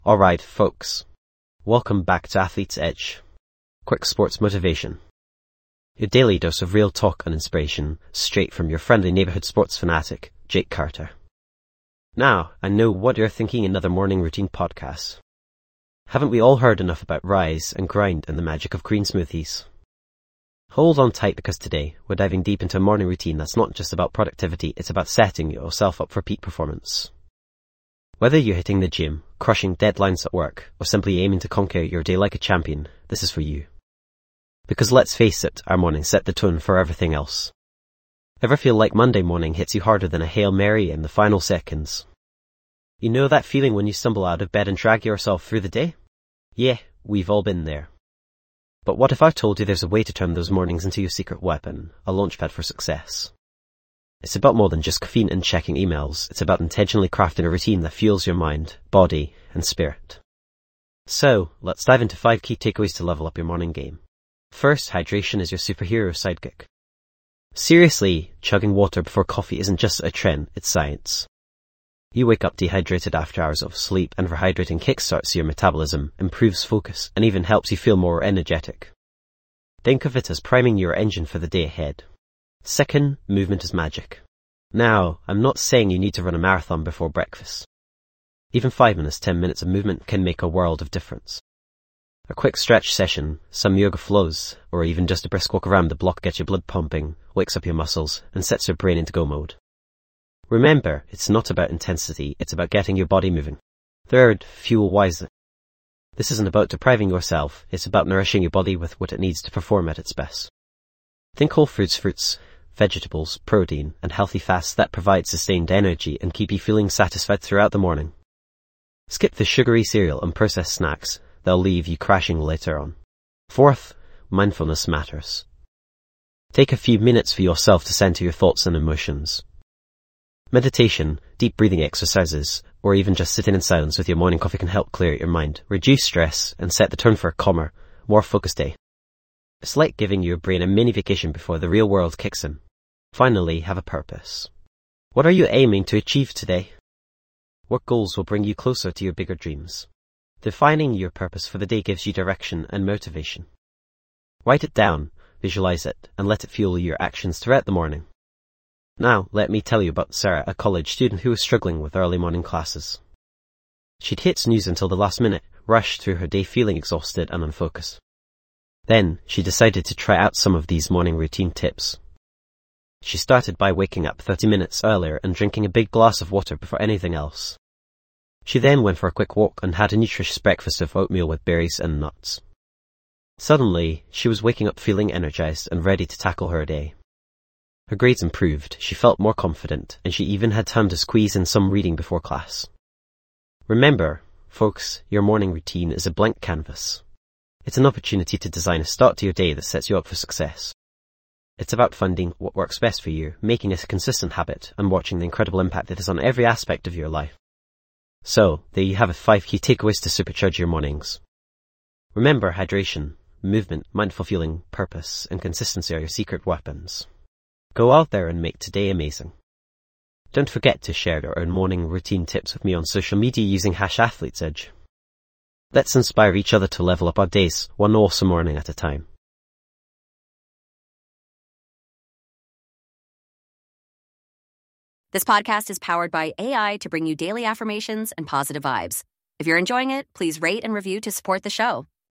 Alright, folks. Welcome back to Athlete's Edge. Quick sports motivation. Your daily dose of real talk and inspiration, straight from your friendly neighborhood sports fanatic, Jake Carter. Now, I know what you're thinking, another morning routine podcast. Haven't we all heard enough about rise and grind and the magic of green smoothies? Hold on tight, because today we're diving deep into a morning routine that's not just about productivity, it's about setting yourself up for peak performance. Whether you're hitting the gym, crushing deadlines at work, or simply aiming to conquer your day like a champion, this is for you. Because let's face it, our mornings set the tone for everything else. Ever feel like Monday morning hits you harder than a Hail Mary in the final seconds? You know that feeling when you stumble out of bed and drag yourself through the day? Yeah, we've all been there. But what if I told you there's a way to turn those mornings into your secret weapon, a launchpad for success? It's about more than just caffeine and checking emails. It's about intentionally crafting a routine that fuels your mind, body, and spirit. So, let's dive into 5 key takeaways to level up your morning game. First, hydration is your superhero sidekick. Seriously, chugging water before coffee isn't just a trend, it's science. You wake up dehydrated after hours of sleep, and rehydrating kickstarts your metabolism, improves focus, and even helps you feel more energetic. Think of it as priming your engine for the day ahead. Second, movement is magic. Now, I'm not saying you need to run a marathon before breakfast. Even 5 minutes, 10 minutes of movement can make a world of difference. A quick stretch session, some yoga flows, or even just a brisk walk around the block gets your blood pumping, wakes up your muscles, and sets your brain into go mode. Remember, it's not about intensity, it's about getting your body moving. Third, fuel wisely. This isn't about depriving yourself, it's about nourishing your body with what it needs to perform at its best. Think whole foods, fruits, vegetables, protein, and healthy fats that provide sustained energy and keep you feeling satisfied throughout the morning. Skip the sugary cereal and processed snacks, they'll leave you crashing later on. Fourth, mindfulness matters. Take a few minutes for yourself to center your thoughts and emotions. Meditation, deep breathing exercises, or even just sitting in silence with your morning coffee can help clear your mind, reduce stress, and set the tone for a calmer, more focused day. It's like giving your brain a mini vacation before the real world kicks in. Finally, have a purpose. What are you aiming to achieve today? What goals will bring you closer to your bigger dreams? Defining your purpose for the day gives you direction and motivation. Write it down, visualize it, and let it fuel your actions throughout the morning. Now, let me tell you about Sarah, a college student who was struggling with early morning classes. She'd hit snooze until the last minute, rushed through her day feeling exhausted and unfocused. Then, she decided to try out some of these morning routine tips. She started by waking up 30 minutes earlier and drinking a big glass of water before anything else. She then went for a quick walk and had a nutritious breakfast of oatmeal with berries and nuts. Suddenly, she was waking up feeling energized and ready to tackle her day. Her grades improved, she felt more confident, and she even had time to squeeze in some reading before class. Remember, folks, your morning routine is a blank canvas. It's an opportunity to design a start to your day that sets you up for success. It's about finding what works best for you, making it a consistent habit, and watching the incredible impact it has on every aspect of your life. So, there you have it, 5 key takeaways to supercharge your mornings. Remember, hydration, movement, mindful fueling, purpose, and consistency are your secret weapons. Go out there and make today amazing. Don't forget to share your own morning routine tips with me on social media using #AthletesEdge. Let's inspire each other to level up our days, one awesome morning at a time. This podcast is powered by AI to bring you daily affirmations and positive vibes. If you're enjoying it, please rate and review to support the show.